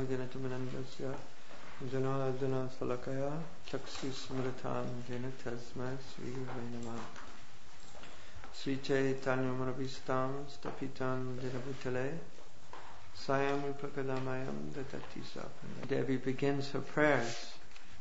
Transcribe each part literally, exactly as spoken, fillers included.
Janatamanandasya Janadana Salakaya Chaksusmritam Jena Tasma Sri Vainama Sri Chaitanya Manavistam Stapitam Jenabutale Sayam Vipakadamayam Datati Sapana. Devi begins her prayers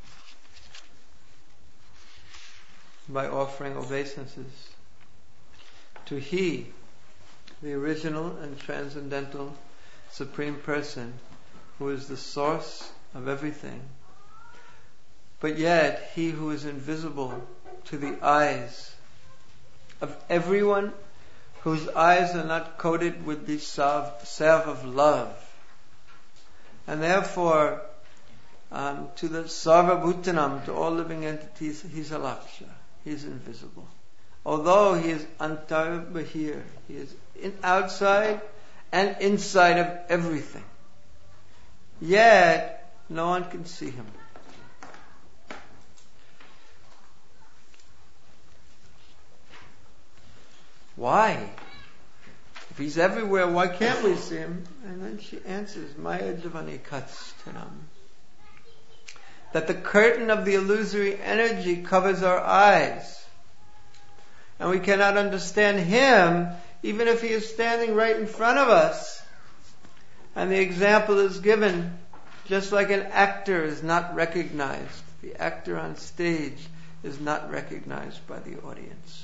by offering obeisances to He, the original and transcendental Supreme Person, who is the source of everything, but yet He who is invisible to the eyes of everyone whose eyes are not coated with the salve, salve of love. And therefore, um, to the Sarva Bhutanam, to all living entities, He's Alaksha. He's invisible. Although He is Antar Bahir, He is in, outside and inside of everything. Yet, no one can see Him. Why? If He's everywhere, why can't we see Him? And then she answers, Maya Javani Katstanam. That the curtain of the illusory energy covers our eyes. And we cannot understand Him, even if He is standing right in front of us. And the example is given, just like an actor is not recognized. The actor on stage is not recognized by the audience.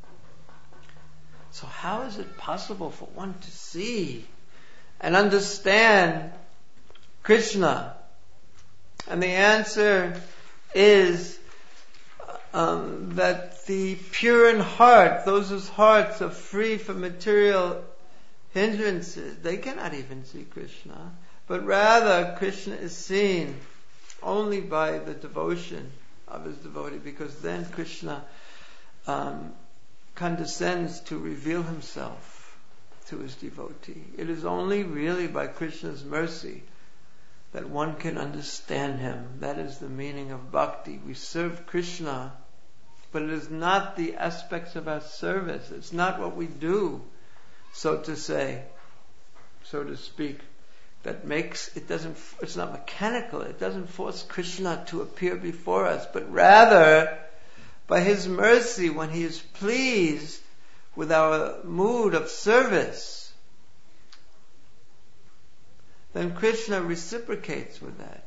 So how is it possible for one to see and understand Krishna? And the answer is um, that the pure in heart, those whose hearts are free from material hindrances, they cannot even see Krishna. But rather, Krishna is seen only by the devotion of his devotee, because then Krishna um, condescends to reveal himself to his devotee. It is only really by Krishna's mercy that one can understand Him. That is the meaning of bhakti. We serve Krishna, but it is not the aspects of our service. It's not what we do, so to say, so to speak, that makes, it doesn't, it's not mechanical. It doesn't force Krishna to appear before us, but rather, by His mercy, when He is pleased with our mood of service, then Krishna reciprocates with that.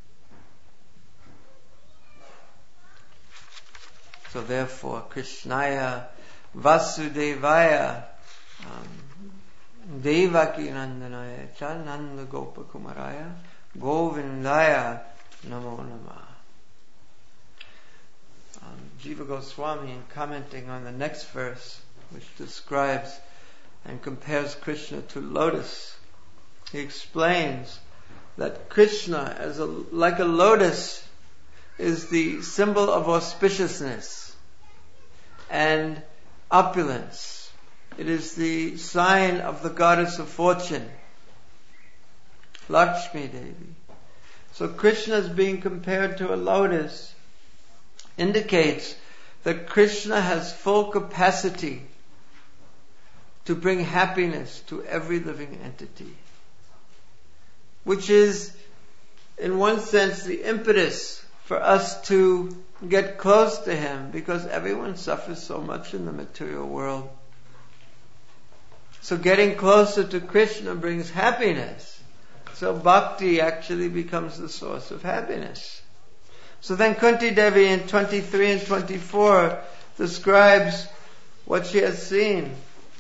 So therefore, Krishnaya Vasudevaya um, Devaki Nandanaya Chananda Gopakumaraya Govindaya Namo Namah. Um, Jiva Goswami, in commenting on the next verse, which describes and compares Krishna to lotus, he explains that Krishna, as a, like a lotus, is the symbol of auspiciousness and opulence. It is the sign of the goddess of fortune, Lakshmi Devi. So Krishna is being compared to a lotus indicates that Krishna has full capacity to bring happiness to every living entity, which is, in one sense, the impetus for us to get close to Him, because everyone suffers so much in the material world. So getting closer to Krishna brings happiness. So bhakti actually becomes the source of happiness. So then Kunti Devi in twenty-three and twenty-four describes what she has seen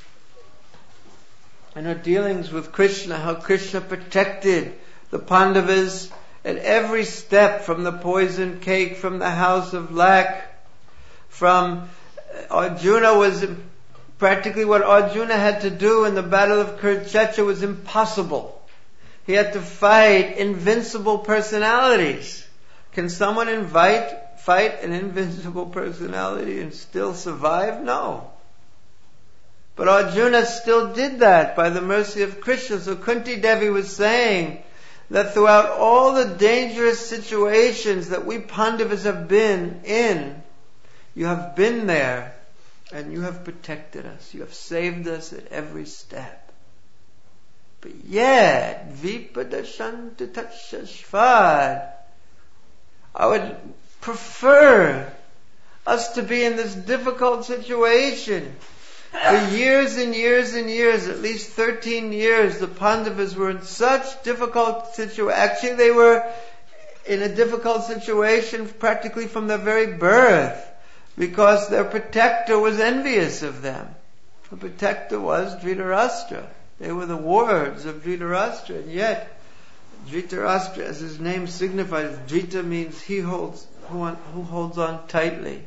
in her dealings with Krishna, how Krishna protected the Pandavas at every step, from the poisoned cake, from the house of lack, from Arjuna was practically what Arjuna had to do in the battle of Kurukshetra was impossible. He had to fight invincible personalities. Can someone invite, fight an invincible personality and still survive? No. But Arjuna still did that by the mercy of Krishna. So Kunti Devi was saying that throughout all the dangerous situations that we Pandavas have been in, you have been there and you have protected us. You have saved us at every step. But yet, Vipadashantu Tatshashvad, I would prefer us to be in this difficult situation. For years and years and years, at least thirteen years, the Pandavas were in such difficult situation. Actually, they were in a difficult situation practically from their very birth, because their protector was envious of them. The protector was Dhritarashtra. They were the wards of Dhritarashtra, and yet Dhritarashtra, as his name signifies, Dhrita means he holds, who, who holds on tightly.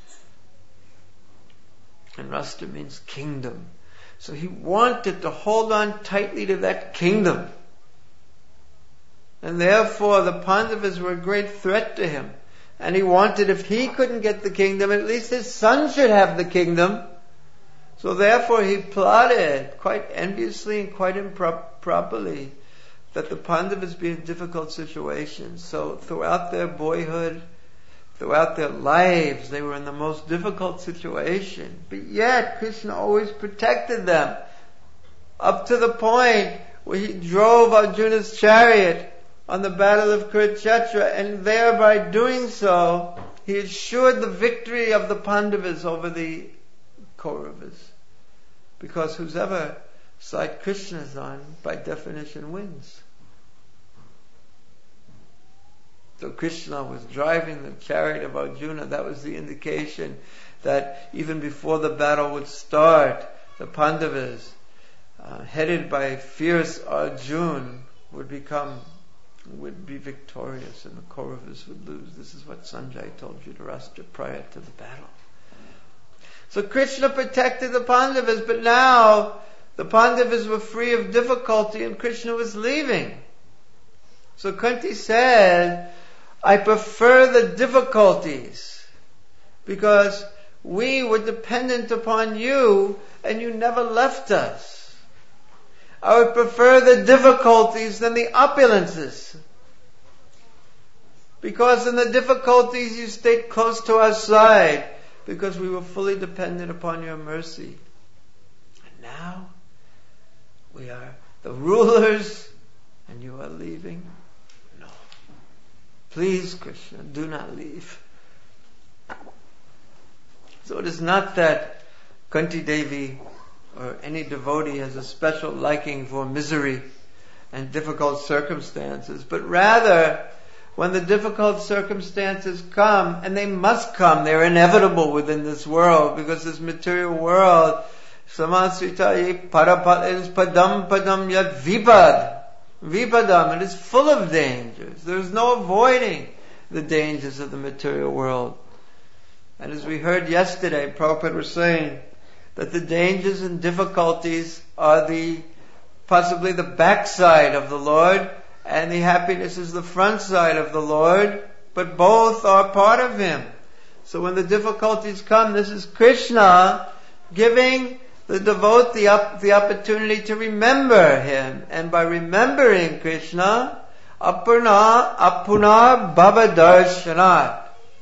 And Rashtra means kingdom. So he wanted to hold on tightly to that kingdom. And therefore the Pandavas were a great threat to him. And he wanted, if he couldn't get the kingdom, at least his son should have the kingdom. So therefore he plotted, quite enviously and quite improperly, that the Pandavas be in difficult situations. So throughout their boyhood, throughout their lives, they were in the most difficult situation. But yet, Krishna always protected them. Up to the point where he drove Arjuna's chariot on the battle of Kurukshetra, and thereby doing so, he assured the victory of the Pandavas over the Kauravas. Because whoever side Krishna is on, by definition, wins. So Krishna was driving the chariot of Arjuna. That was the indication that even before the battle would start, the Pandavas, uh, headed by fierce Arjuna, would become, would be victorious, and the Kauravas would lose. This is what Sanjay told Dhritarashtra prior to the battle. So Krishna protected the Pandavas, but now the Pandavas were free of difficulty and Krishna was leaving. So Kunti said, I prefer the difficulties because we were dependent upon you and you never left us. I would prefer the difficulties than the opulences, because in the difficulties you stayed close to our side, because we were fully dependent upon your mercy. And now we are the rulers and you are leaving. No. Please, Krishna, do not leave. So it is not that Kunti Devi or any devotee has a special liking for misery and difficult circumstances, but rather when the difficult circumstances come, and they must come, they're inevitable within this world, because this material world, samasritaye parapat, is padam padam yat vipad, vipadam, it is full of dangers. There is no avoiding the dangers of the material world. And as we heard yesterday, Prabhupada was saying that the dangers and difficulties are the possibly the backside of the Lord, and the happiness is the front side of the Lord, but both are part of Him. So when the difficulties come, this is Krishna giving the devotee the, up, the opportunity to remember Him. And by remembering Krishna, apurna apuna bhava darshanat.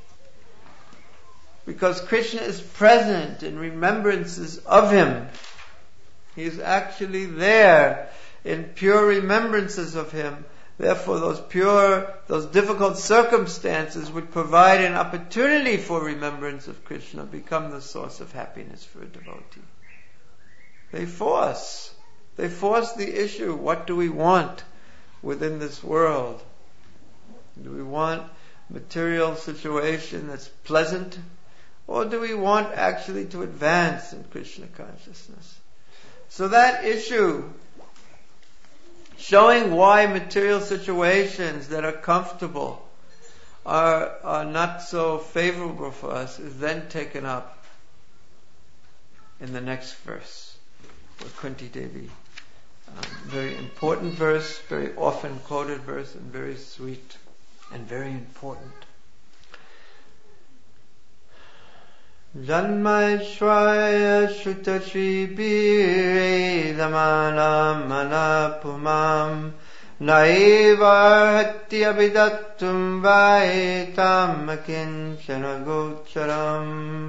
Because Krishna is present in remembrances of Him. He is actually there in pure remembrances of Him. Therefore, those pure, those difficult circumstances would provide an opportunity for remembrance of Krishna, become the source of happiness for a devotee. They force. They force the issue. What do we want within this world? Do we want material situation that's pleasant? Or do we want actually to advance in Krishna consciousness? So that issue, showing why material situations that are comfortable are, are not so favorable for us, is then taken up in the next verse, with Kunti Devi. Um, very important verse, very often quoted verse, and very sweet and very important. Janmaishwaya Shrutashri Bire Damalam Manapumam Naivarhati Abidattum Vaitam Akinchana Gocharam.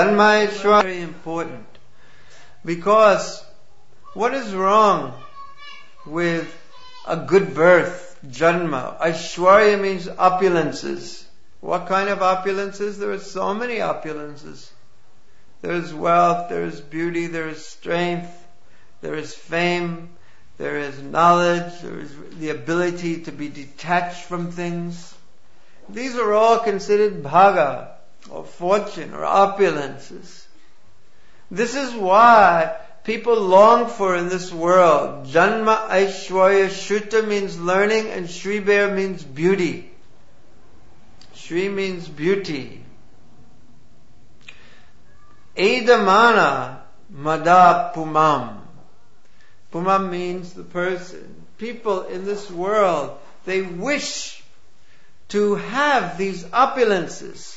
Janmaishwaya, very important, because what is wrong with a good birth, janma. Aishwarya means opulences. What kind of opulences? There are so many opulences. There is wealth, there is beauty, there is strength, there is fame, there is knowledge, there is the ability to be detached from things. These are all considered bhaga, or fortune, or opulences. This is what people long for in this world. Janma Aishwarya, Shruta means learning, and Shribir means beauty. Shri means beauty. Edamana Mada Pumam. Pumam means the person. People in this world, they wish to have these opulences,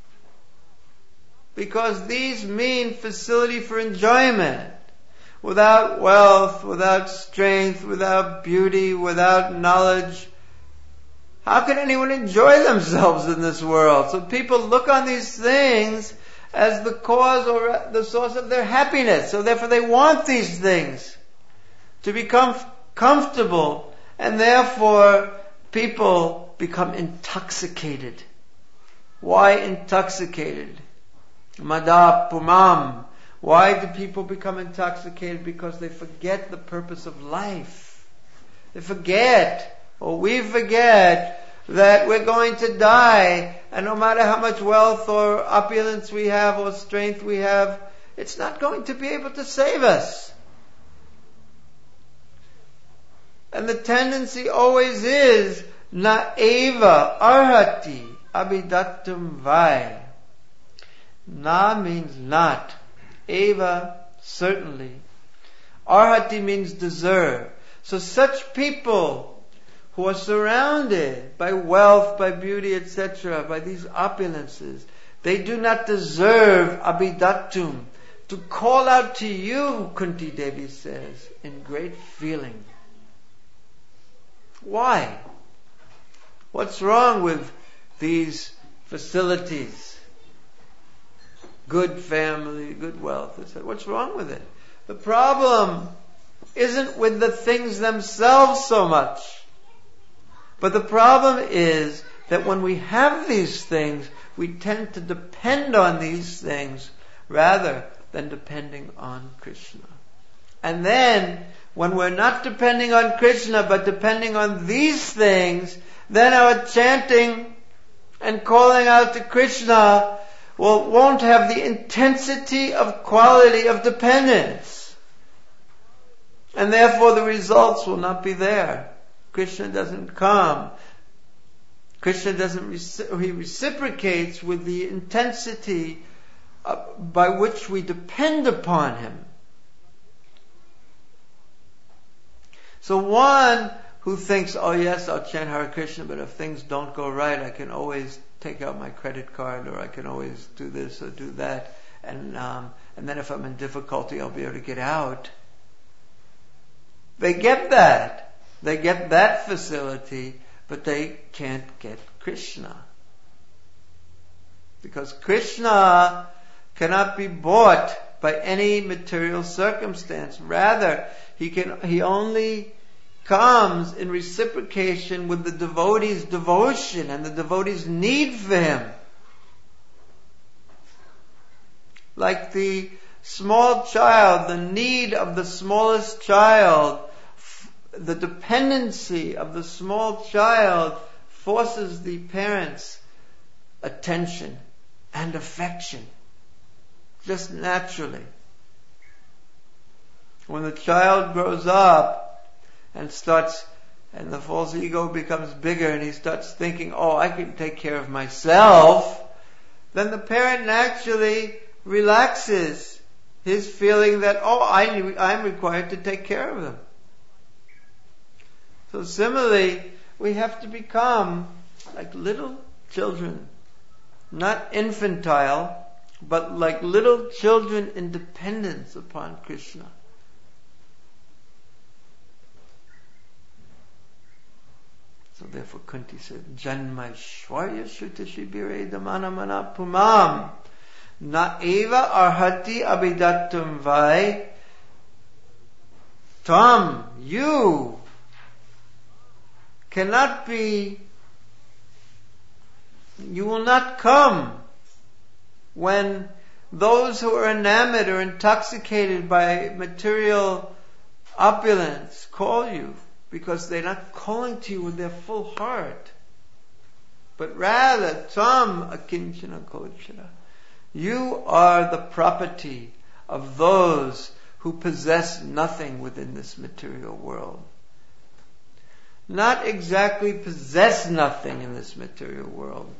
because these mean facility for enjoyment. Without wealth, without strength, without beauty, without knowledge, how can anyone enjoy themselves in this world? So people look on these things as the cause or the source of their happiness. So therefore they want these things to become comfortable, and therefore people become intoxicated. Why intoxicated? Mada Pumam. Why do people become intoxicated? Because they forget the purpose of life. They forget, or we forget, that we're going to die, and no matter how much wealth or opulence we have or strength we have, it's not going to be able to save us. And the tendency always is na eva arhati abhidattum vai. Na means not. Eva, certainly. Arhati means deserve. So such people who are surrounded by wealth, by beauty, et cetera, by these opulences, they do not deserve abhidattum, to call out to you, Kunti Devi says, in great feeling. Why? What's wrong with these facilities? Good family, good wealth, et cetera. What's wrong with it? The problem isn't with the things themselves so much. But the problem is that when we have these things, we tend to depend on these things rather than depending on Krishna. And then, when we're not depending on Krishna, but depending on these things, then our chanting and calling out to Krishna Well, won't have the intensity of quality of dependence. And therefore the results will not be there. Krishna doesn't come. Krishna doesn't, he reciprocates with the intensity by which we depend upon him. So one who thinks, oh yes, I'll chant Hare Krishna, but if things don't go right, I can always take out my credit card, or I can always do this or do that, and um, and then if I'm in difficulty, I'll be able to get out. They get that. They get that facility, but they can't get Krishna. Because Krishna cannot be bought by any material circumstance. Rather, he can he only comes in reciprocation with the devotee's devotion and the devotee's need for him. Like the small child, the need of the smallest child, the dependency of the small child forces the parents' attention and affection, just naturally. When the child grows up and starts, and the false ego becomes bigger, and he starts thinking, oh, I can take care of myself, then the parent naturally relaxes his feeling that, oh, I, I'm required to take care of them. So similarly, we have to become like little children, not infantile, but like little children in dependence upon Krishna. So therefore Kunti said, Janmaishwarya Shruta Shibire Damana Mana Pumam Na Eva Arhati Abhidattum Vai. Tom, you cannot be, you will not come when those who are enamored or intoxicated by material opulence call you, because they're not calling to you with their full heart. But rather, Tvam akinchana kochara. You are the property of those who possess nothing within this material world. Not exactly possess nothing in this material world,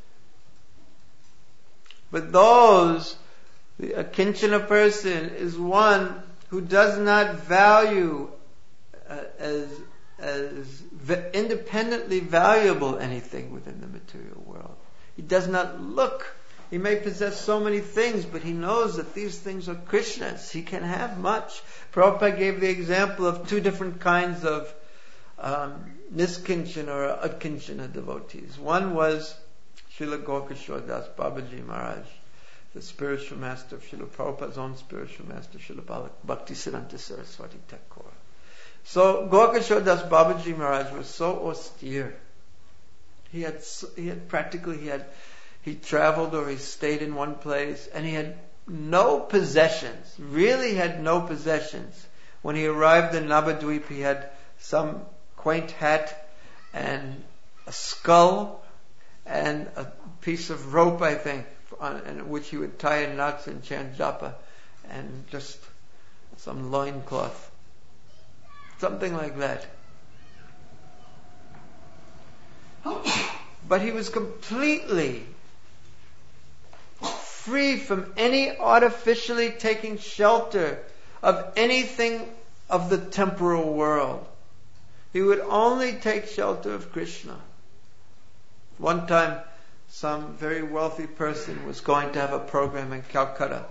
but those, a kinchana person is one who does not value uh, as as v- independently valuable anything within the material world. He does not look. He may possess so many things, but he knows that these things are Krishna's. He can have much. Prabhupada gave the example of two different kinds of um, niskinchana or adkinchana devotees. One was Srila Gaurkishore Das Babaji Maharaj, the spiritual master of Srila Prabhupada's own spiritual master, Srila Bhaktisiddhanta Saraswati Thakur. So Gaurkishore Das Babaji Maharaj was so austere. He had, he had practically, he had, he traveled or he stayed in one place, and he had no possessions, really had no possessions. When he arrived in Navadvip, he had some quaint hat and a skull and a piece of rope, I think, on, in which he would tie in knots and chant japa, and just some loincloth. Something like that. But he was completely free from any artificially taking shelter of anything of the temporal world. He would only take shelter of Krishna. One time, some very wealthy person was going to have a program in Calcutta.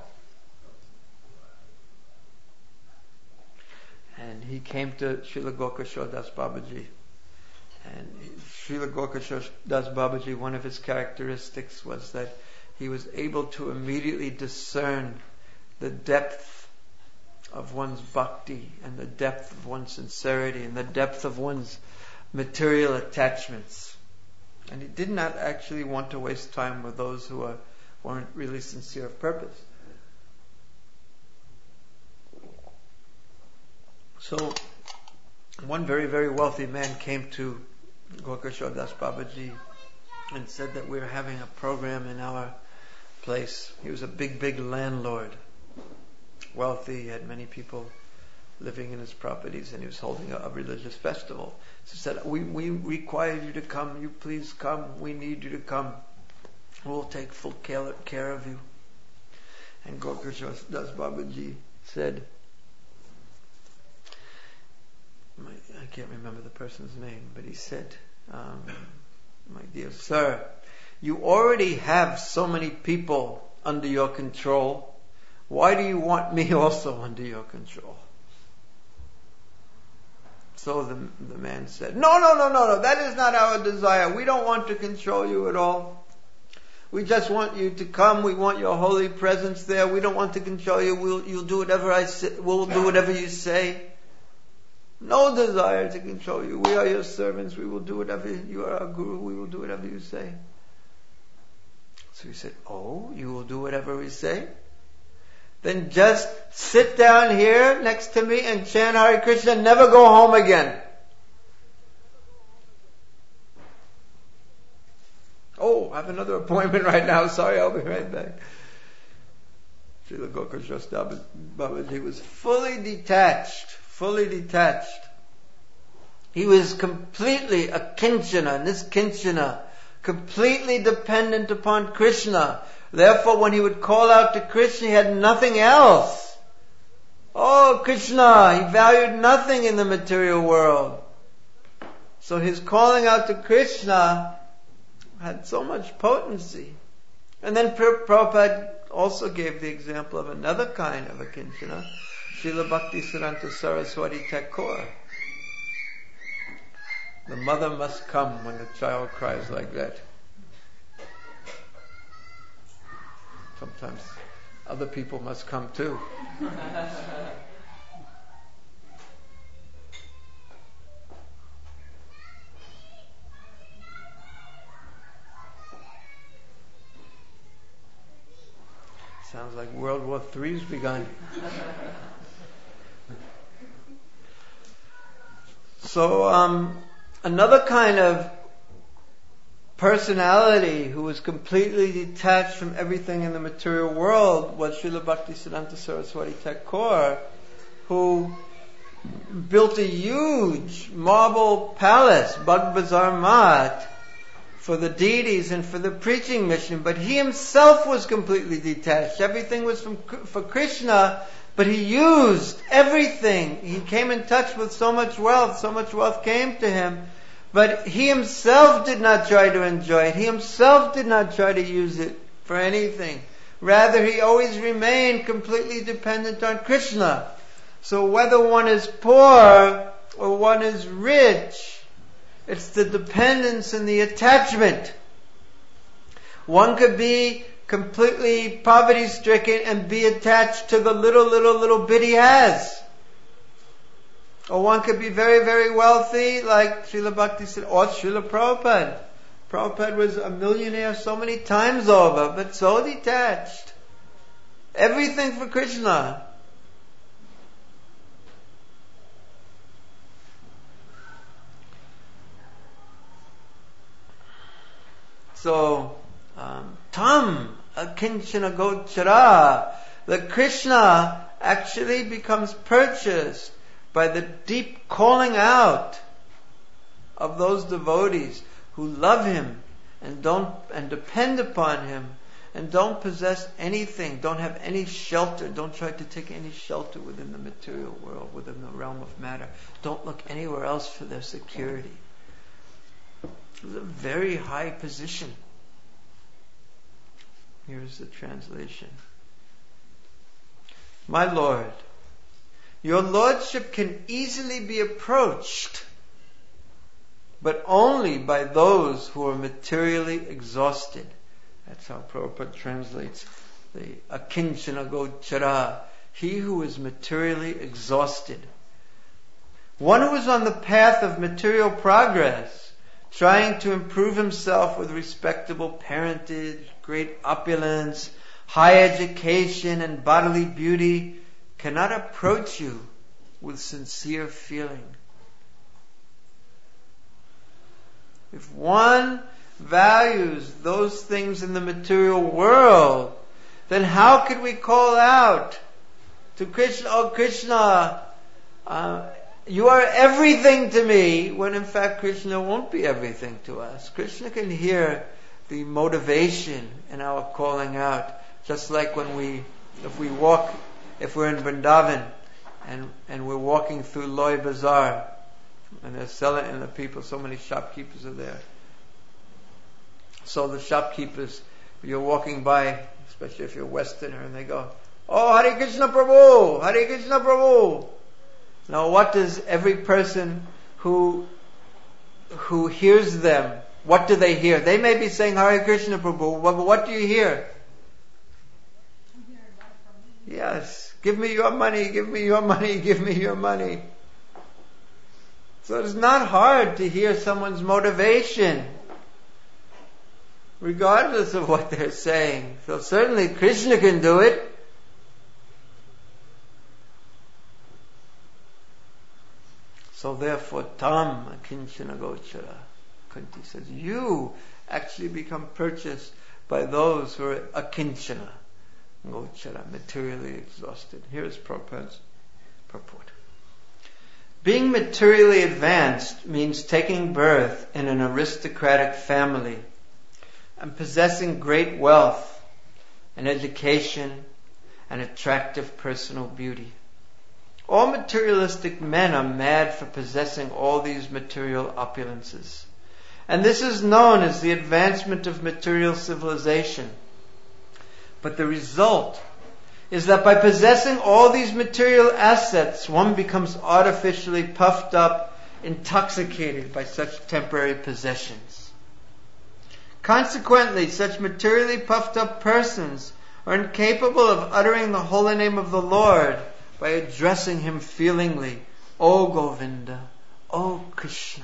And he came to Srila Gaurkishore Das Babaji. And Srila Gaurkishore Das Babaji, one of his characteristics was that he was able to immediately discern the depth of one's bhakti and the depth of one's sincerity and the depth of one's material attachments. And he did not actually want to waste time with those who are, weren't really sincere of purpose. So, one very, very wealthy man came to Gaurkishore Das Babaji and said that we were having a program in our place. He was a big, big landlord. Wealthy, he had many people living in his properties, and he was holding a, a religious festival. So he said, we, we require you to come. You please come. We need you to come. We'll take full care, care of you. And Gaurkishore Das Babaji said, My, I can't remember the person's name, but he said, um, my dear sir, you already have so many people under your control. Why do you want me also under your control? So the, the man said, no, no, no, no, no, that is not our desire. We don't want to control you at all. We just want you to come. We want your holy presence there. We don't want to control you. We'll, you'll do whatever I say. We'll do whatever you say. No desire to control you. We are your servants. We will do whatever, you are our guru. We will do whatever you say. So he said, oh, you will do whatever we say? Then just sit down here next to me and chant Hare Krishna and never go home again. Oh, I have another appointment right now. Sorry, I'll be right back. Srila Gaurkishore Babaji was fully detached. Fully detached. He was completely a kinchana, niskinchana, completely dependent upon Krishna. Therefore, when he would call out to Krishna, he had nothing else. Oh, Krishna! He valued nothing in the material world. So his calling out to Krishna had so much potency. And then Prabhupada also gave the example of another kind of a kinchana, Srila Bhaktisiddhanta Saraswati Thakur. The mother must come when the child cries like that. Sometimes other people must come too. like World War Three's begun. So um, another kind of personality who was completely detached from everything in the material world was Srila Bhaktisiddhanta Saraswati Thakur, who built a huge marble palace, Bhag Bazar Mat, for the deities and for the preaching mission, but he himself was completely detached. Everything was from, for Krishna, but he used everything. He came in touch with so much wealth, so much wealth came to him, but he himself did not try to enjoy it. He himself did not try to use it for anything. Rather, he always remained completely dependent on Krishna. So whether one is poor or one is rich, it's the dependence and the attachment. One could be completely poverty-stricken and be attached to the little, little, little bit he has. Or one could be very, very wealthy, like Srila Bhakti said, or Srila Prabhupada. Prabhupada was a millionaire so many times over, but so detached. Everything for Krishna. So, um, Tam akinchana gochara, the Krishna actually becomes purchased by the deep calling out of those devotees who love him and don't and depend upon him and don't possess anything, don't have any shelter, don't try to take any shelter within the material world, within the realm of matter. Don't look anywhere else for their security. It's a very high position. Here's the translation. My Lord, your Lordship can easily be approached, but only by those who are materially exhausted. That's how Prabhupada translates the akinchana gochara, he who is materially exhausted. One who is on the path of material progress, trying to improve himself with respectable parentage, great opulence, high education, and bodily beauty, cannot approach you with sincere feeling. If one values those things in the material world, then how could we call out to Krishna, oh Krishna, uh, you are everything to me, when in fact Krishna won't be everything to us. Krishna can hear the motivation in our calling out, just like when we, if we walk, if we're in Vrindavan and and we're walking through Loy Bazaar, and they're selling, and the people, so many shopkeepers are there. So the shopkeepers, you're walking by, especially if you're a Westerner, and they go, "Oh, Hare Krishna Prabhu, Hare Krishna Prabhu." Now, what does every person who who hears them, what do they hear? They may be saying Hare Krishna Prabhu, but what do you hear? Yes, give me your money, give me your money, give me your money. So it's not hard to hear someone's motivation, regardless of what they're saying. So certainly Krishna can do it. So therefore, tam akinchana gochara. Kunti says, you actually become purchased by those who are akinchana gochara, materially exhausted. Here is Prabhupada's purport. Being materially advanced means taking birth in an aristocratic family and possessing great wealth and education and attractive personal beauty. All materialistic men are mad for possessing all these material opulences. And this is known as the advancement of material civilization. But the result is that by possessing all these material assets, one becomes artificially puffed up, intoxicated by such temporary possessions. Consequently, such materially puffed up persons are incapable of uttering the holy name of the Lord by addressing him feelingly, O Govinda, O Krishna.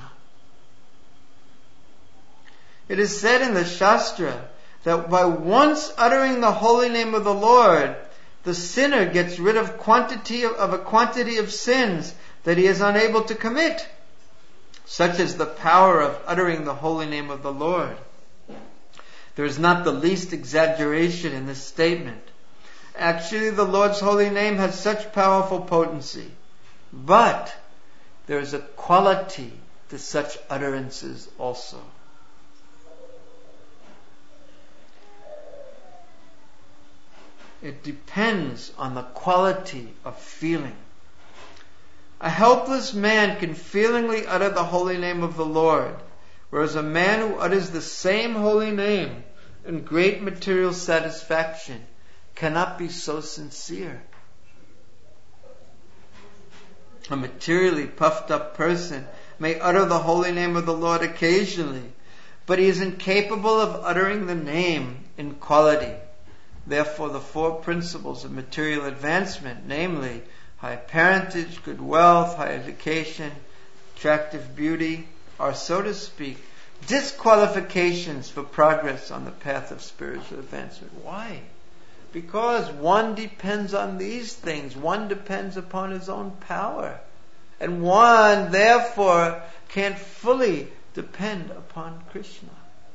It is said in the Shastra that by once uttering the holy name of the Lord, the sinner gets rid of quantity of, of a quantity of sins that he is unable to commit, such as the power of uttering the holy name of the Lord. There is not the least exaggeration in this statement. Actually, the Lord's holy name has such powerful potency, but there is a quality to such utterances also. It depends on the quality of feeling. A helpless man can feelingly utter the holy name of the Lord, whereas a man who utters the same holy name in great material satisfaction cannot be so sincere. A materially puffed up person may utter the holy name of the Lord occasionally, but he is incapable of uttering the name in quality. Therefore, the four principles of material advancement, namely high parentage, good wealth, high education, attractive beauty, are, so to speak, disqualifications for progress on the path of spiritual advancement. Why? Because one depends on these things. One depends upon his own power. And one, therefore, can't fully depend upon Krishna.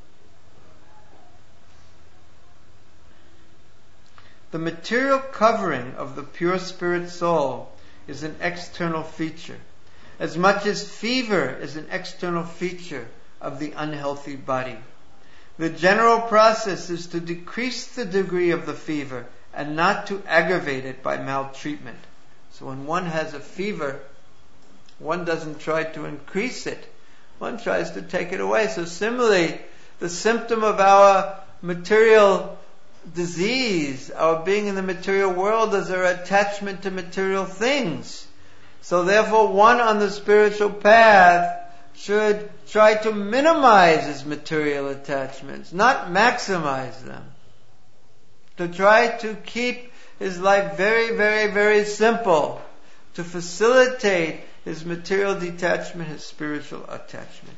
The material covering of the pure spirit soul is an external feature, as much as fever is an external feature of the unhealthy body. The general process is to decrease the degree of the fever and not to aggravate it by maltreatment. So when one has a fever, one doesn't try to increase it. One tries to take it away. So similarly, the symptom of our material disease, our being in the material world, is our attachment to material things. So therefore, one on the spiritual path should try to minimize his material attachments, not maximize them. To try to keep his life very, very, very simple, to facilitate his material detachment, his spiritual attachment.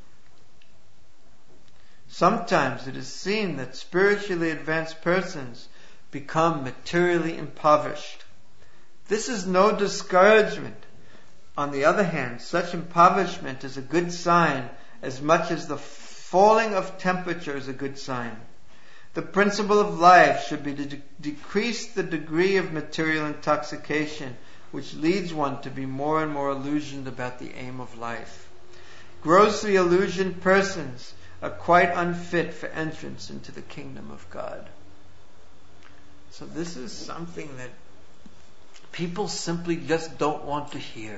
Sometimes it is seen that spiritually advanced persons become materially impoverished. This is no discouragement. On the other hand, such impoverishment is a good sign as much as the falling of temperature is a good sign. The principle of life should be to de- decrease the degree of material intoxication, which leads one to be more and more illusioned about the aim of life. Grossly illusioned persons are quite unfit for entrance into the kingdom of God. So this is something that people simply just don't want to hear.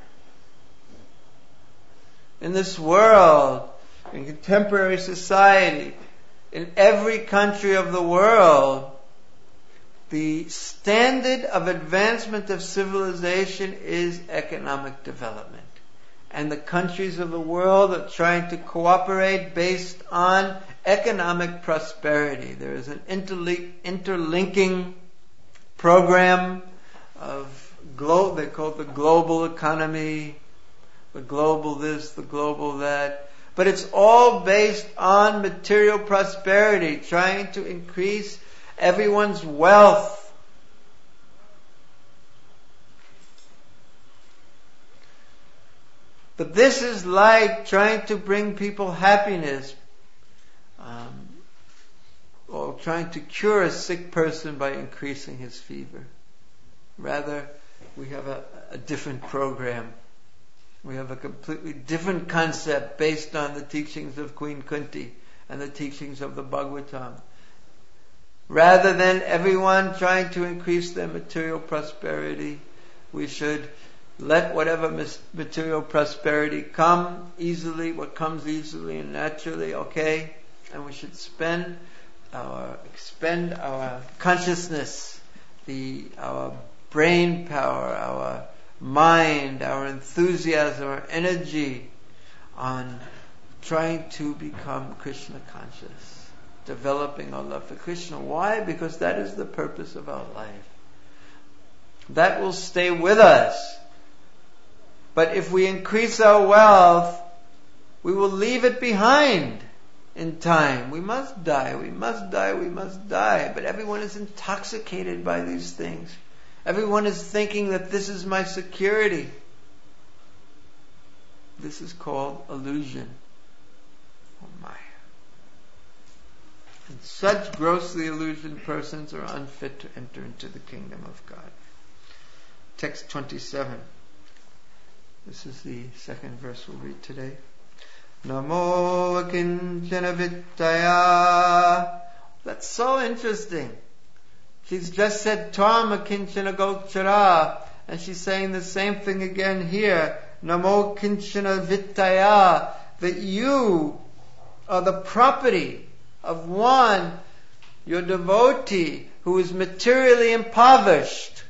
In this world, in contemporary society, in every country of the world, the standard of advancement of civilization is economic development. And the countries of the world are trying to cooperate based on economic prosperity. There is an interle- interlinking program of glo- they call it the global economy, the global this, the global that. But it's all based on material prosperity, trying to increase everyone's wealth. But this is like trying to bring people happiness, um, or trying to cure a sick person by increasing his fever. Rather, we have a, a different program. We have a completely different concept based on the teachings of Queen Kunti and the teachings of the Bhagavatam. Rather than everyone trying to increase their material prosperity, we should let whatever material prosperity come easily, what comes easily and naturally, okay? And we should spend our, expend our consciousness, the, our brain power, our mind, our enthusiasm, our energy on trying to become Krishna conscious, developing our love for Krishna. Why? Because that is the purpose of our life. That will stay with us. But if we increase our wealth, we will leave it behind in time. We must die, we must die, we must die. But everyone is intoxicated by these things. Everyone is thinking that this is my security. This is called illusion. Oh my. And such grossly illusioned persons are unfit to enter into the kingdom of God. Text twenty-seven. This is the second verse we'll read today. Namo kinchana vittaya. That's so interesting. She's just said Tvam kinchana gochara, and she's saying the same thing again here. Namo kinchana vittaya, that you are the property of one, your devotee, who is materially impoverished.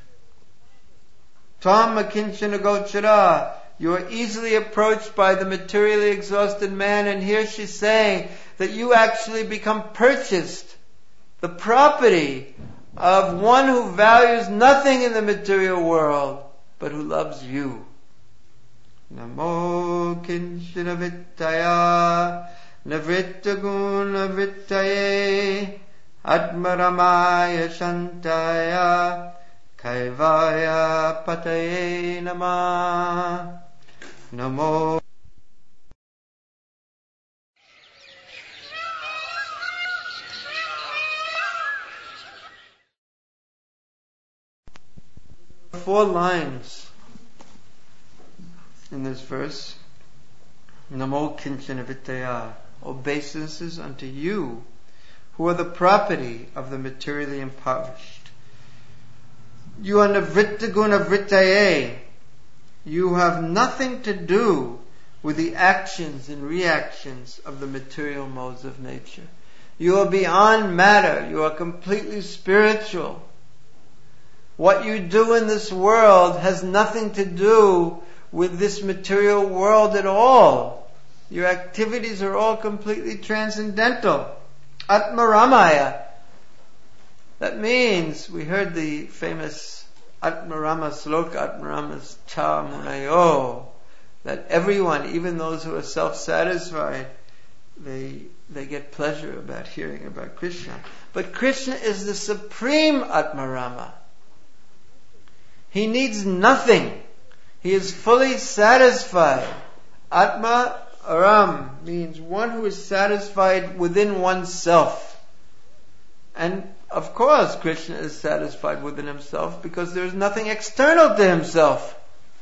Tvam kinchana gochara, you are easily approached by the materially exhausted man, and here she's saying that you actually become purchased, the property of one who values nothing in the material world, but who loves you. Namo kinchana vittaya, navrittaguna vittaye, atmaramaya shantaya, kaivaya pataye namah. Namo. Four lines in this verse. Namo kinchana vittaya, obeisances unto you, who are the property of the materially impoverished. You are navrittaguna vrittaye. You have nothing to do with the actions and reactions of the material modes of nature. You are beyond matter. You are completely spiritual. What you do in this world has nothing to do with this material world at all. Your activities are all completely transcendental. Atmaramaya. That means, we heard the famous Atmarama sloka, Atmarama's cha munayo, that everyone, even those who are self-satisfied, they they get pleasure about hearing about Krishna. But Krishna is the supreme Atmarama. He needs nothing. He is fully satisfied. Atma Aram means one who is satisfied within oneself. And of course Krishna is satisfied within himself because there is nothing external to himself.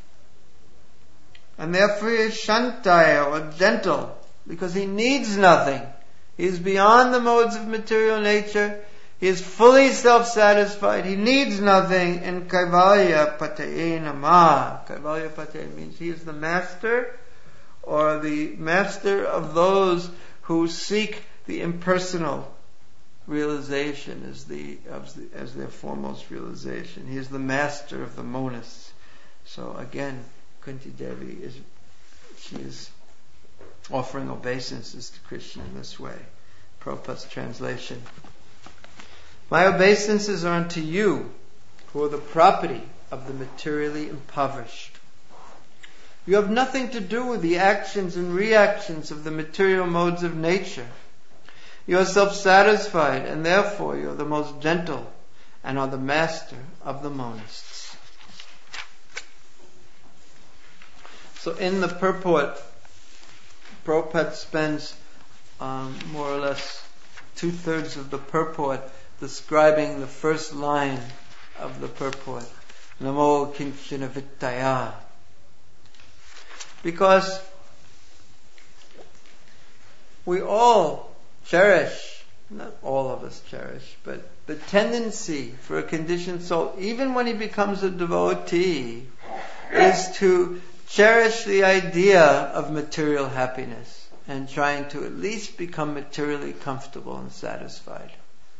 And therefore he is shantaya, or gentle, because he needs nothing. He is beyond the modes of material nature. He is fully self-satisfied. He needs nothing. And kaivalya pataye namah. Kaivalya pataye means he is the master, or the master of those who seek the impersonal realization as the, as the as their foremost realization. He is the master of the monists. So again, Kunti Devi is she is offering obeisances to Krishna in this way. Prabhupada's translation. My obeisances are unto you, who are the property of the materially impoverished. You have nothing to do with the actions and reactions of the material modes of nature. You are self-satisfied, and therefore you are the most gentle and are the master of the monists. So in the purport, Prabhupada spends um, more or less two-thirds of the purport describing the first line of the purport. Namo kinchana vittaya. Because we all cherish, not all of us cherish, but the tendency for a conditioned soul, even when he becomes a devotee, is to cherish the idea of material happiness and trying to at least become materially comfortable and satisfied.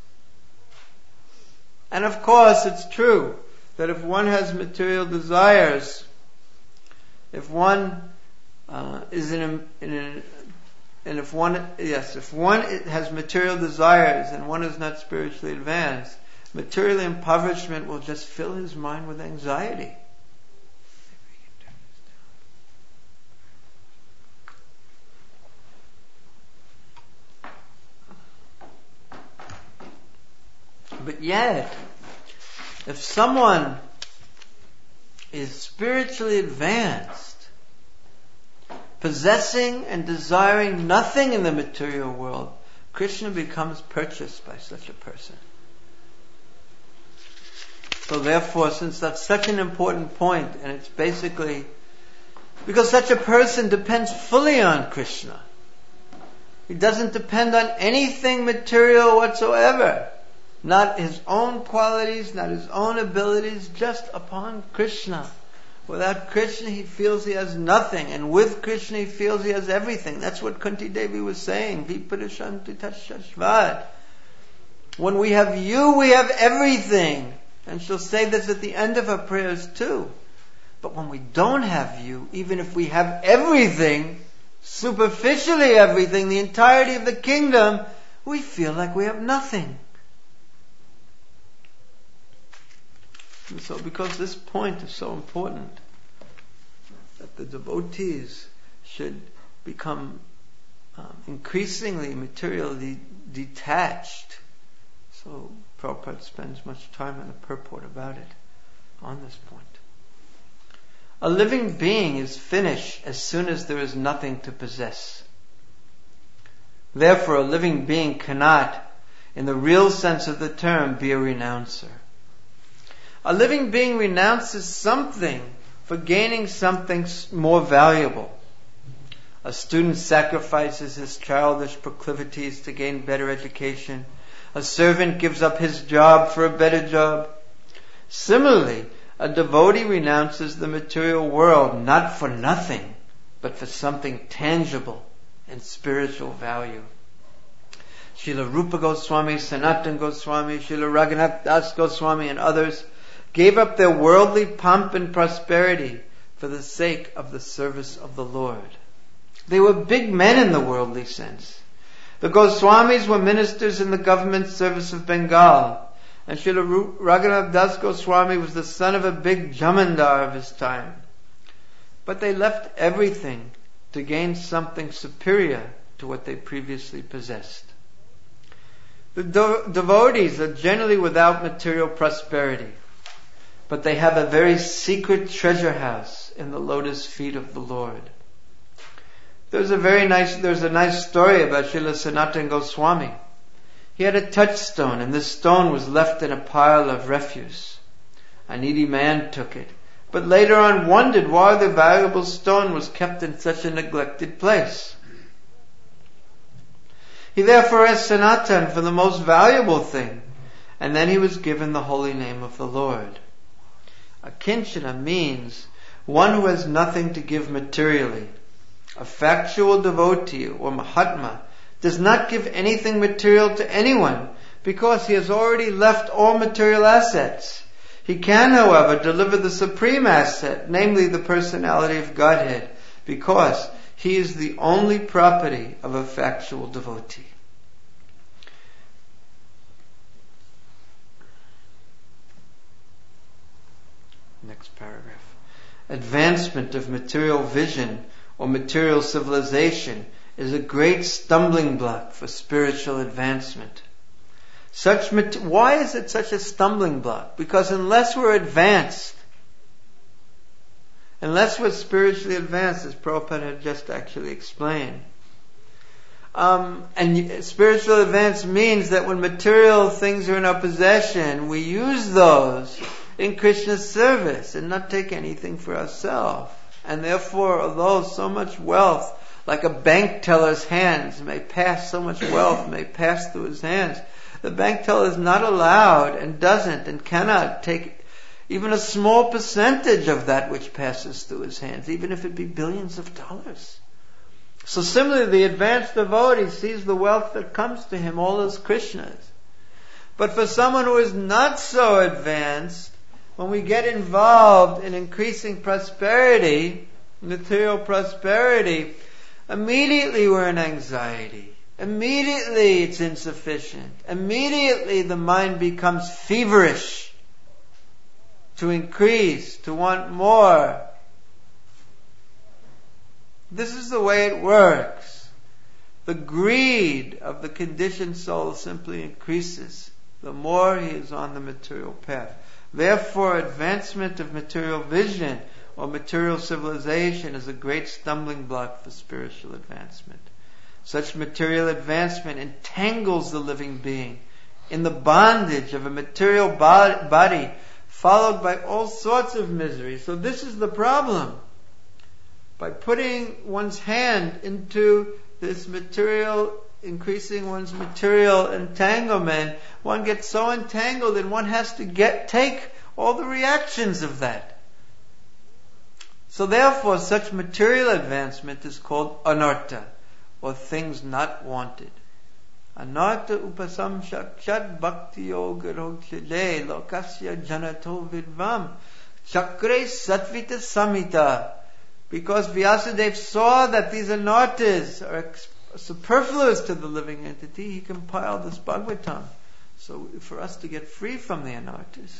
And of course it's true that if one has material desires, if one uh, is in a, in a And if one, yes, if one has material desires and one is not spiritually advanced, material impoverishment will just fill his mind with anxiety. But yet, if someone is spiritually advanced, possessing and desiring nothing in the material world, Krishna becomes purchased by such a person. So therefore, since that's such an important point, and it's basically because such a person depends fully on Krishna. He doesn't depend on anything material whatsoever. Not his own qualities, not his own abilities, just upon Krishna. Without Krishna, he feels he has nothing. And with Krishna, he feels he has everything. That's what Kunti Devi was saying. Vipadashanti Tashashvad. When we have you, we have everything. And she'll say this at the end of her prayers too. But when we don't have you, even if we have everything, superficially everything, the entirety of the kingdom, we feel like we have nothing. And so because this point is so important, that the devotees should become um, increasingly materially detached. So Prabhupada spends much time in the purport about it on this point. A living being is finished as soon as there is nothing to possess. Therefore, a living being cannot, in the real sense of the term, be a renouncer. A living being renounces something for gaining something more valuable. A student sacrifices his childish proclivities to gain better education. A servant gives up his job for a better job. Similarly, a devotee renounces the material world not for nothing, but for something tangible and spiritual value. Srila Rupa Goswami, Sanatana Goswami, Srila Raghunath Das Goswami and others gave up their worldly pomp and prosperity for the sake of the service of the Lord. They were big men in the worldly sense. The Goswamis were ministers in the government service of Bengal, and Srila Raghunath Das Goswami was the son of a big jamandar of his time. But they left everything to gain something superior to what they previously possessed. The de- devotees are generally without material prosperity, but they have a very secret treasure house in the lotus feet of the Lord. There's a very nice, there's a nice story about Srila Sanatana Goswami. He had a touchstone, and this stone was left in a pile of refuse. A needy man took it, but later on wondered why the valuable stone was kept in such a neglected place. He therefore asked Sanatan for the most valuable thing, and then he was given the holy name of the Lord. A kinchana means one who has nothing to give materially. A factual devotee or mahatma does not give anything material to anyone because he has already left all material assets. He can, however, deliver the supreme asset, namely the personality of Godhead, because he is the only property of a factual devotee. Next paragraph. Advancement of material vision or material civilization is a great stumbling block for spiritual advancement. Such mat- why is it such a stumbling block? Because unless we're advanced, unless we're spiritually advanced, as Prabhupada had just actually explained, um, and spiritual advance means that when material things are in our possession, we use those in Krishna's service and not take anything for ourselves. And therefore, although so much wealth, like a bank teller's hands may pass, so much wealth may pass through his hands, the bank teller is not allowed and doesn't and cannot take even a small percentage of that which passes through his hands, even if it be billions of dollars. So similarly, the advanced devotee sees the wealth that comes to him all as Krishna's. But for someone who is not so advanced, when we get involved in increasing prosperity, material prosperity, immediately we're in anxiety. Immediately it's insufficient. Immediately the mind becomes feverish to increase, to want more. This is the way it works. The greed of the conditioned soul simply increases the more he is on the material path. Therefore, advancement of material vision or material civilization is a great stumbling block for spiritual advancement. Such material advancement entangles the living being in the bondage of a material body, followed by all sorts of misery. So this is the problem. By putting one's hand into this material, increasing one's material entanglement, one gets so entangled and one has to get take all the reactions of that. So therefore, such material advancement is called anartha, or things not wanted. Anartha upasam shakshat bhakti yoga roksile lokasya janato vidvam chakre satvita samhita. Because Vyasadeva saw that these anarthas are ex- superfluous to the living entity, he compiled this Bhagavatam. So for us to get free from the anarthas.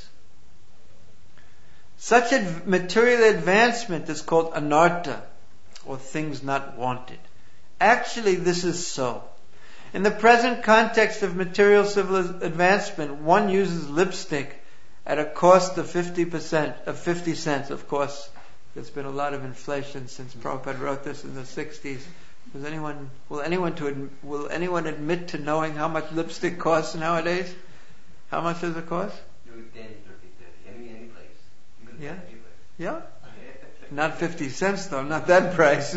Such a material advancement is called anartha, or things not wanted. Actually, this is so. In the present context of material civil advancement, one uses lipstick at a cost of fifty percent, of fifty cents, of course. There's been a lot of inflation since Prabhupada wrote this in the sixties. Does anyone, will anyone to, will anyone admit to knowing how much lipstick costs nowadays? How much does it cost? Any, any place. Yeah? Yeah? Not fifty cents though, not that price.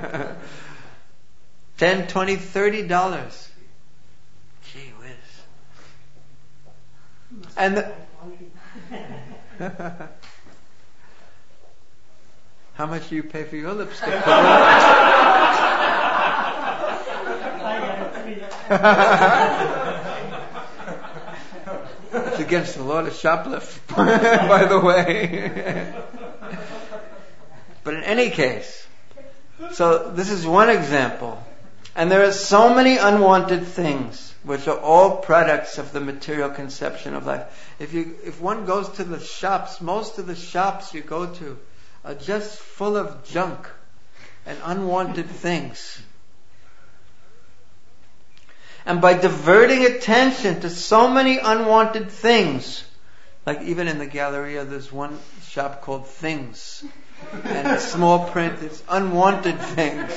Ten, twenty, thirty dollars. Gee whiz. And the, how much do you pay for your lipstick? It's against the law to shoplift, by the way. But in any case, so this is one example. And there are so many unwanted things, which are all products of the material conception of life. If you, if one goes to the shops, most of the shops you go to are just full of junk and unwanted things. And by diverting attention to so many unwanted things, like even in the Galleria, there's one shop called Things, and in small print, it's unwanted things.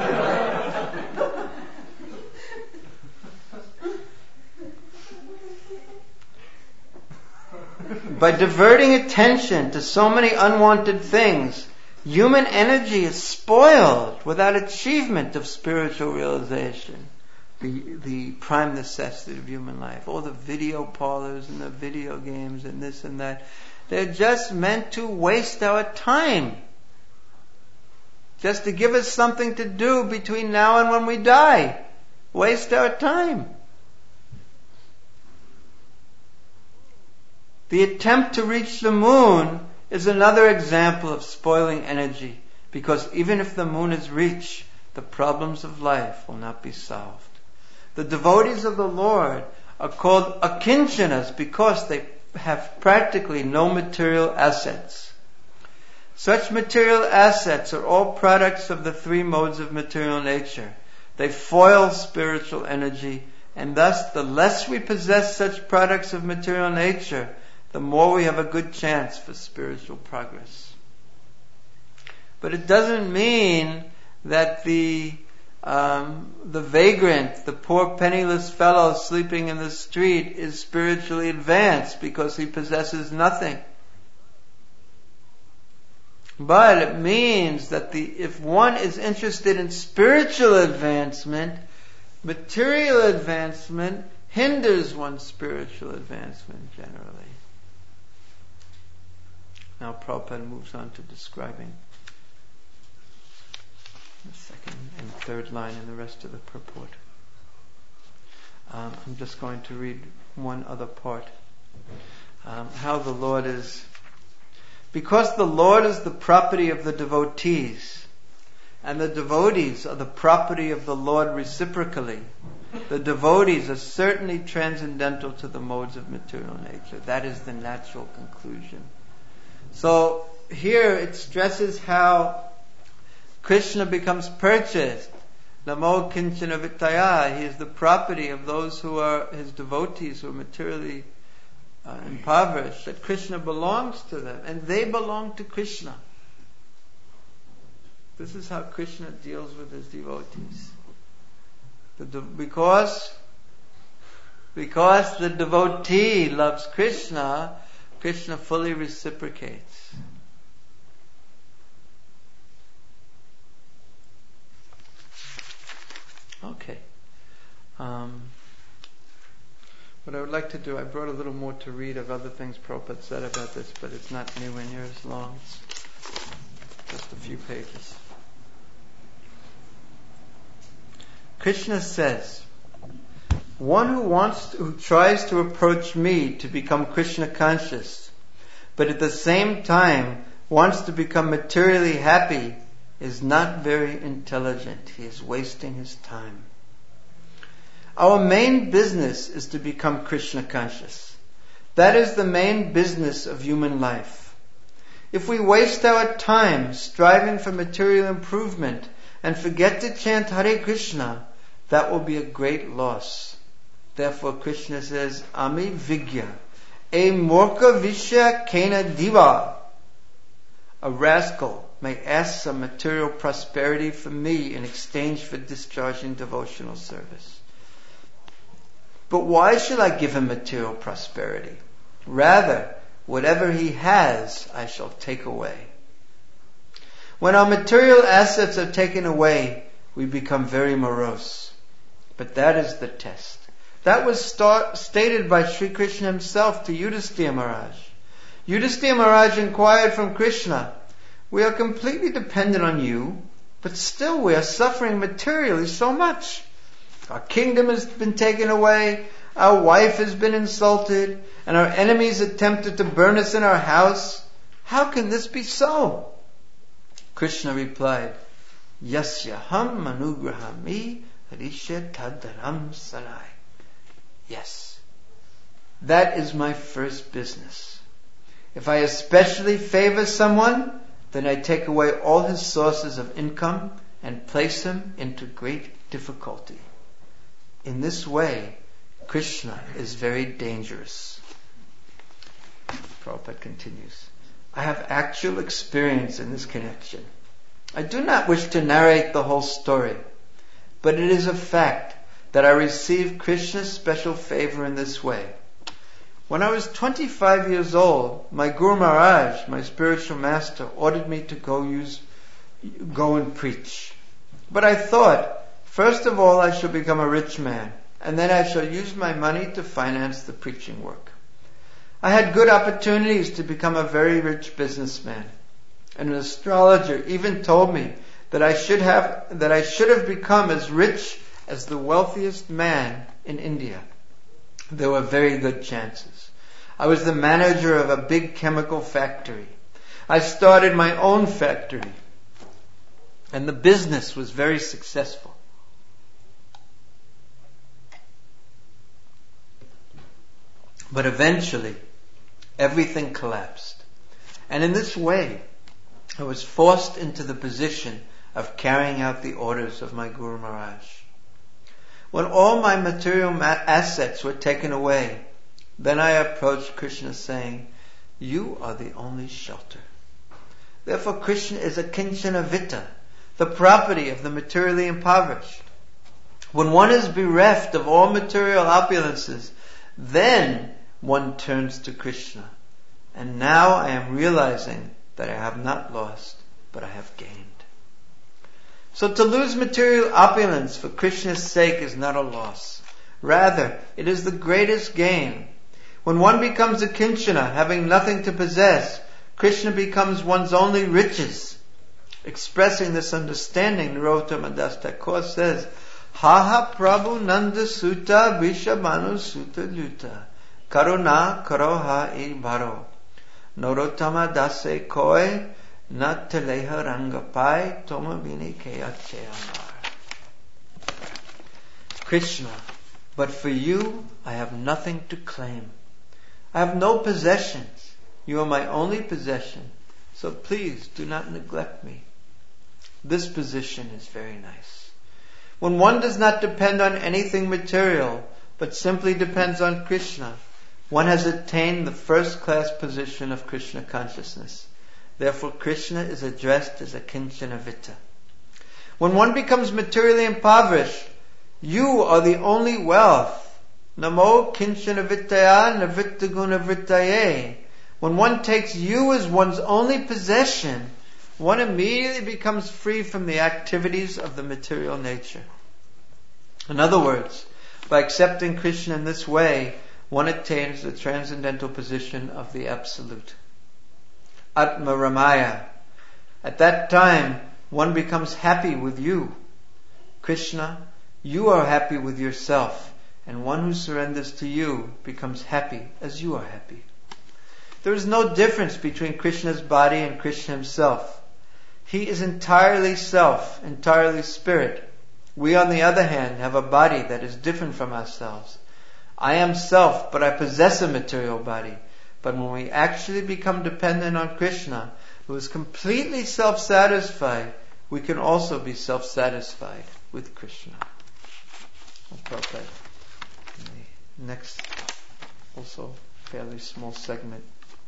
By diverting attention to so many unwanted things, human energy is spoiled without achievement of spiritual realization. The, the prime necessity of human life. All the video parlors and the video games and this and that. They're just meant to waste our time. Just to give us something to do between now and when we die. Waste our time. The attempt to reach the moon is another example of spoiling energy, because even if the moon is reached, the problems of life will not be solved. The devotees of the Lord are called akinchanas because they have practically no material assets. Such material assets are all products of the three modes of material nature. They foil spiritual energy, and thus the less we possess such products of material nature, the more we have a good chance for spiritual progress. But it doesn't mean that the um, the vagrant, the poor penniless fellow sleeping in the street is spiritually advanced because he possesses nothing. But it means that the if one is interested in spiritual advancement, material advancement hinders one's spiritual advancement generally. Now Prabhupada moves on to describing the second and third line and the rest of the purport. Um, I'm just going to read one other part. Um, how the Lord is... Because the Lord is the property of the devotees, and the devotees are the property of the Lord reciprocally, the devotees are certainly transcendental to the modes of material nature. That is the natural conclusion. So here it stresses how Krishna becomes purchased Namo kinchana vittaya. He is the property of those who are his devotees, who are materially uh, impoverished. That Krishna belongs to them, and they belong to Krishna. This is how Krishna deals with his devotees. The de- because, because the devotee loves Krishna, Krishna fully reciprocates. Okay. Um, what I would like to do, I brought a little more to read of other things Prabhupada said about this, but it's not anywhere near as long. It's just a few pages. Krishna says, one who wants to, who tries to approach me to become Krishna conscious, but at the same time wants to become materially happy, is not very intelligent. He is wasting his time. Our main business is to become Krishna conscious. That is the main business of human life. If we waste our time striving for material improvement and forget to chant Hare Krishna, that will be a great loss. Therefore Krishna says, Ami Vigya, a Murka Vishya Kena Diva. A rascal may ask some material prosperity from me in exchange for discharging devotional service. But why should I give him material prosperity? Rather, whatever he has, I shall take away. When our material assets are taken away, we become very morose. But that is the test. That was start, stated by Sri Krishna himself to Yudhisthira Maharaj. Yudhisthira Maharaj inquired from Krishna, we are completely dependent on you, but still we are suffering materially so much. Our kingdom has been taken away, our wife has been insulted, and our enemies attempted to burn us in our house. How can this be so? Krishna replied, Yasyaham manugrahami harisha tadaram sarai. Yes, that is my first business. If I especially favor someone, then I take away all his sources of income and place him into great difficulty. In this way, Krishna is very dangerous. Prabhupada continues, I have actual experience in this connection. I do not wish to narrate the whole story, but it is a fact that I received Krishna's special favor in this way. When I was twenty-five years old, my Guru Maharaj, my spiritual master, ordered me to go use, go and preach. But I thought, first of all, I shall become a rich man, and then I shall use my money to finance the preaching work. I had good opportunities to become a very rich businessman. And an astrologer even told me that I should have, that I should have become as rich as the wealthiest man in India. There were very good chances. I was the manager of a big chemical factory. I started my own factory, and the business was very successful. But eventually, everything collapsed. And in this way, I was forced into the position of carrying out the orders of my Guru Maharaj. When all my material ma- assets were taken away, then I approached Krishna saying, you are the only shelter. Therefore Krishna is a kinchana vitta, the property of the materially impoverished. When one is bereft of all material opulences, then one turns to Krishna. And now I am realizing that I have not lost, but I have gained. So to lose material opulence for Krishna's sake is not a loss. Rather, it is the greatest gain. When one becomes a kinchana, having nothing to possess, Krishna becomes one's only riches. Expressing this understanding, Narottama Das Thakur says, Haha Prabhu Nanda Sutta Vishabhanu Sutta Luta Karuna Karoha E Bharo Narottama Dase Koi Nat Teleha Rangapai Toma Vini Keache Amar. Krishna, but for you I have nothing to claim. I have no possessions. You are my only possession. So please do not neglect me. This position is very nice. When one does not depend on anything material, but simply depends on Krishna, one has attained the first-class position of Krishna consciousness. Therefore, Krishna is addressed as a Kinchanavita. When one becomes materially impoverished, you are the only wealth. Namo Kinchanavitaya Navittagunavrittaye. When one takes you as one's only possession, one immediately becomes free from the activities of the material nature. In other words, by accepting Krishna in this way, one attains the transcendental position of the Absolute. Atma Ramaya. At that time, one becomes happy with you. Krishna, you are happy with yourself, and one who surrenders to you becomes happy as you are happy. There is no difference between Krishna's body and Krishna himself. He is entirely self, entirely spirit. We, on the other hand, have a body that is different from ourselves. I am self, but I possess a material body. But when we actually become dependent on Krishna, who is completely self-satisfied, we can also be self-satisfied with Krishna. I'll put that in the next, also fairly small segment.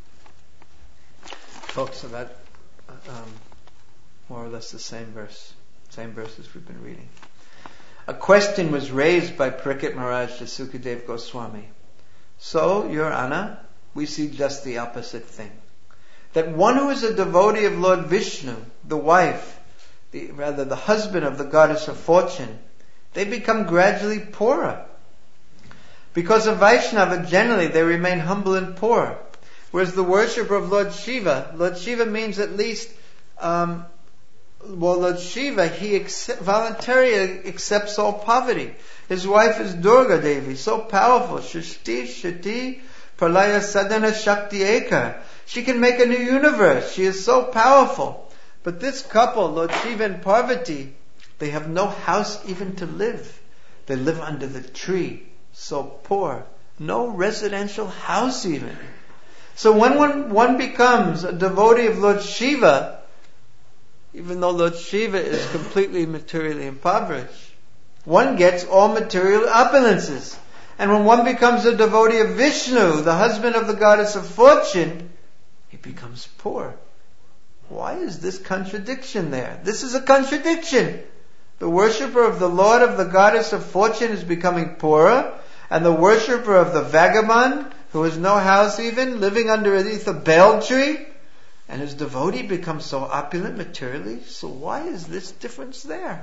Talks about um, more or less the same verse, same verses we've been reading. A question was raised by Parikshit Maharaj to Sukadeva Goswami. So, Your Honor, we see just the opposite thing. That one who is a devotee of Lord Vishnu, the wife, the, rather the husband of the goddess of fortune, they become gradually poorer. Because of Vaishnava, generally they remain humble and poor. Whereas the worshipper of Lord Shiva, Lord Shiva means at least, um, well, Lord Shiva, he accept, voluntarily accepts all poverty. His wife is Durga Devi, so powerful. Shishti, Shati, Pralaya Sadhana Shakti Eka. She can make a new universe. She is so powerful. But this couple, Lord Shiva and Parvati, they have no house even to live. They live under the tree, so poor. No residential house even. So when one, one becomes a devotee of Lord Shiva, even though Lord Shiva is completely materially impoverished, one gets all material opulences. And when one becomes a devotee of Vishnu, the husband of the goddess of fortune, he becomes poor. Why is this contradiction there? This is a contradiction. The worshipper of the Lord of the goddess of fortune is becoming poorer, and the worshipper of the vagabond, who has no house even, living underneath a bale tree, and his devotee becomes so opulent materially. So why is this difference there?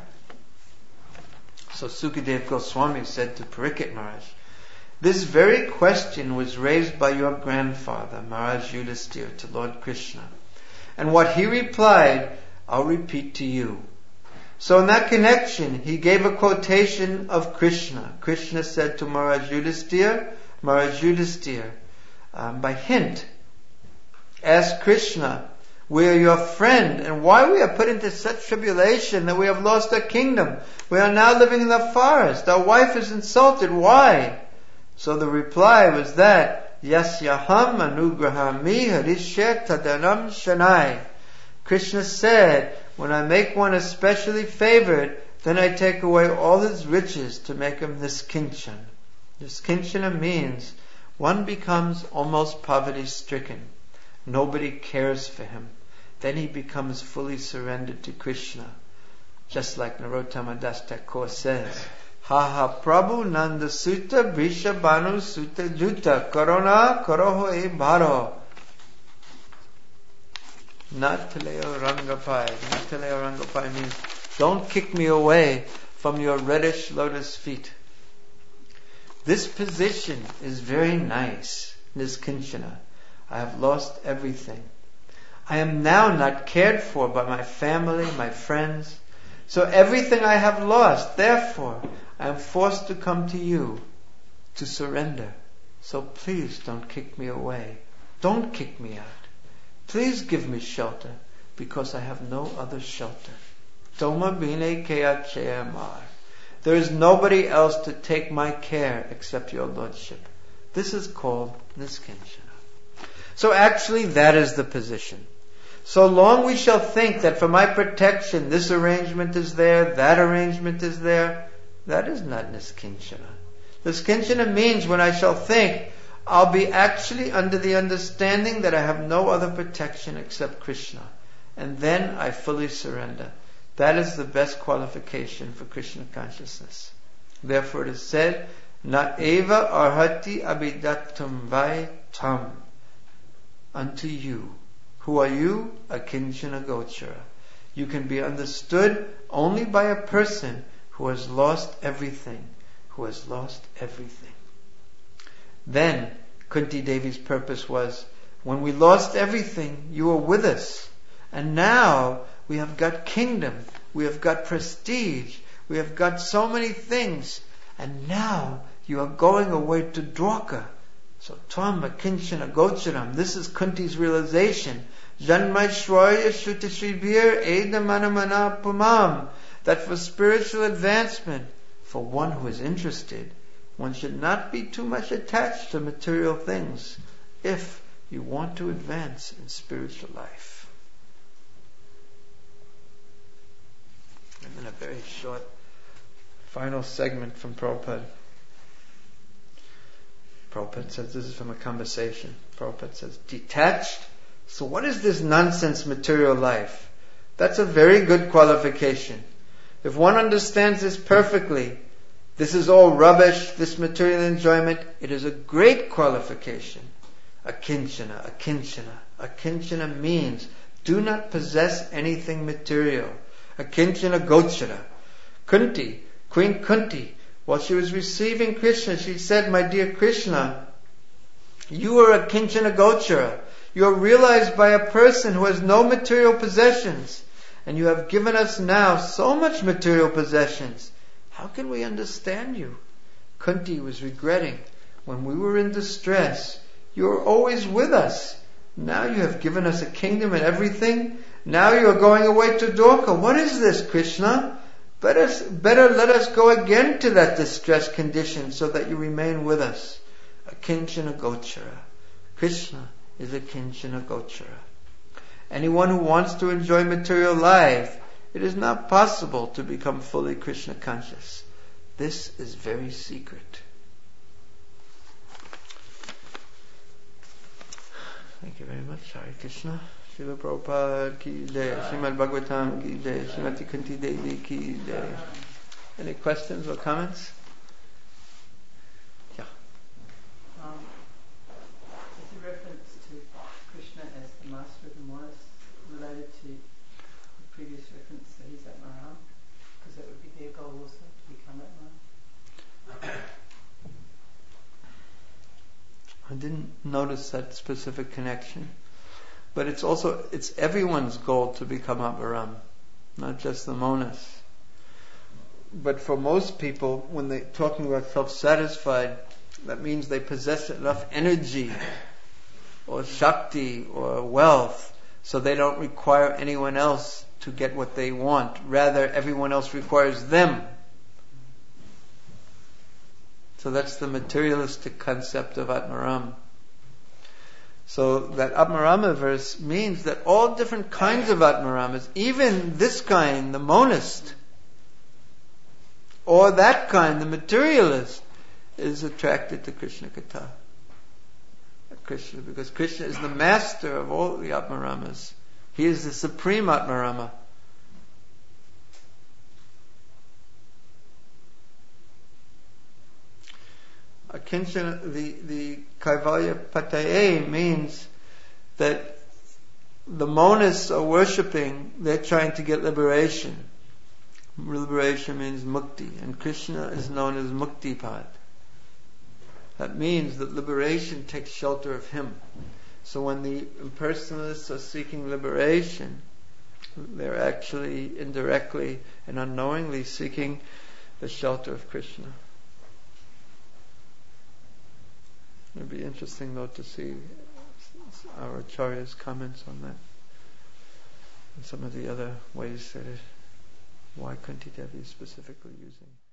So Sukadeva Goswami said to Parikshit Maharaj, this very question was raised by your grandfather, Maharaj Yudhisthira, to Lord Krishna. And what he replied, I'll repeat to you. So in that connection, he gave a quotation of Krishna. Krishna said to Maharaj Yudhisthira, Maharaj Yudhisthira, um, by hint, ask Krishna, we are your friend, and why we are put into such tribulation that we have lost our kingdom. We are now living in the forest. Our wife is insulted. Why? So the reply was that, Yasyaham anugrahami harishe tadanam shanai. Krishna said, when I make one especially favored, then I take away all his riches to make him niskinchan. Niskinchana means one becomes almost poverty stricken. Nobody cares for him. Then he becomes fully surrendered to Krishna. Just like Narottama Das Thakur says, Ha ha Prabhu Nanda Sutta Brisha Banu Sutta Juta Corona Koroho E Bharo Nataleo Rangapai. Nataleo Rangapai means don't kick me away from your reddish lotus feet. This position is very nice, Niskinchana. I have lost everything. I am now not cared for by my family, my friends. So everything I have lost, therefore, I am forced to come to you to surrender. So please don't kick me away. Don't kick me out. Please give me shelter, because I have no other shelter. Toma bine kea amar. There is nobody else to take my care except your Lordship. This is called Niskinchana. So actually that is the position. So long we shall think that for my protection this arrangement is there, that arrangement is there, that is not niskinchana. Niskinchana means when I shall think, I'll be actually under the understanding that I have no other protection except Krishna. And then I fully surrender. That is the best qualification for Krishna consciousness. Therefore it is said, Na eva arhati abidatum vai tam. Unto you. Who are you? Akinchana gochara. You can be understood only by a person who has lost everything. Who has lost everything. Then, Kunti Devi's purpose was, when we lost everything, you were with us. And now, we have got kingdom, we have got prestige, we have got so many things. And now, you are going away to Dwarka. So, Tvam Akinchana Gocharam, this is Kunti's realization. Janmaishwarya Shrutishribhir Edamanamana Pumam. That for spiritual advancement, for one who is interested, one should not be too much attached to material things if you want to advance in spiritual life. And then a very short final segment from Prabhupada. Prabhupada says, this is from a conversation. Prabhupada says, detached? So what is this nonsense material life? That's a very good qualification. If one understands this perfectly, this is all rubbish, this material enjoyment, it is a great qualification. Akinchana, akinchana. Akinchana means, do not possess anything material. Akinchana gochara. Kunti, Queen Kunti, while she was receiving Krishna, she said, my dear Krishna, you are a Akinchana gochara. You are realized by a person who has no material possessions. And you have given us now so much material possessions. How can we understand you? Kunti was regretting. When we were in distress, you were always with us. Now you have given us a kingdom and everything. Now you are going away to Dwarka. What is this, Krishna? Better, better let us go again to that distressed condition so that you remain with us. Akinchana gochara. Krishna is a Akinchana gochara. Anyone who wants to enjoy material life, it is not possible to become fully Krishna conscious. This is very secret. Thank you very much. Hare Krishna. Srila Prabhupada ki jai. Srimad Bhagavatam ki jai. Srimati Kunti Devi ki jai. Any questions or comments? Yeah. Um, is the reference to Krishna as the master of the monasts related to the previous reference that he's Atmaram? Because that would be their goal also, to become Atmaram? I didn't notice that specific connection. But it's also, it's everyone's goal to become Atmaram, not just the monasts. But for most people, when they're talking about self-satisfied, that means they possess enough energy or shakti or wealth so they don't require anyone else to get what they want. Rather, everyone else requires them. So that's the materialistic concept of Atmaram. So that Atmarama verse means that all different kinds of Atmaramas, even this kind, the monist, or that kind, the materialist, is attracted to Krishna Katha. Krishna, because Krishna is the master of all the Atmaramas. He is the supreme Atmarama. Akinchana, the, the Kaivalya Pataye means that the monists are worshipping, they're trying to get liberation. Liberation means mukti, and Krishna is known as Muktipad. That means that liberation takes shelter of him. So when the impersonalists are seeking liberation, they're actually indirectly and unknowingly seeking the shelter of Krishna. It would be interesting though to see our Acharya's comments on that and some of the other ways that it, why Kunti Devi is specifically using